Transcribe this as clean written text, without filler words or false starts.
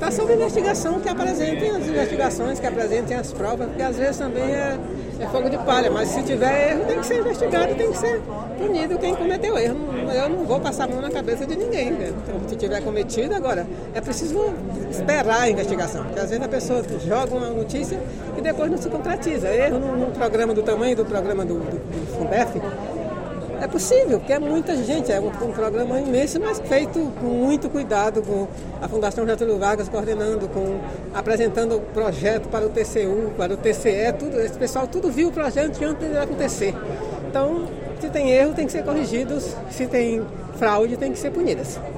está sob investigação, que apresentem as investigações, que apresentem as provas, porque às vezes também é fogo de palha, mas se tiver erro tem que ser investigado, tem que ser punido quem cometeu erro. Eu não vou passar a mão na cabeça de ninguém, né? Então, se tiver cometido, agora é preciso esperar a investigação, porque às vezes a pessoa joga uma notícia e depois não se concretiza. Erro num programa do tamanho do programa do Fundef, é possível, porque é muita gente, é um programa imenso, mas feito com muito cuidado, com a Fundação Getúlio Vargas coordenando, apresentando o projeto para o TCU, para o TCE, tudo, esse pessoal tudo viu o projeto antes de acontecer. Então, se tem erro, tem que ser corrigidos, se tem fraude, tem que ser punidas.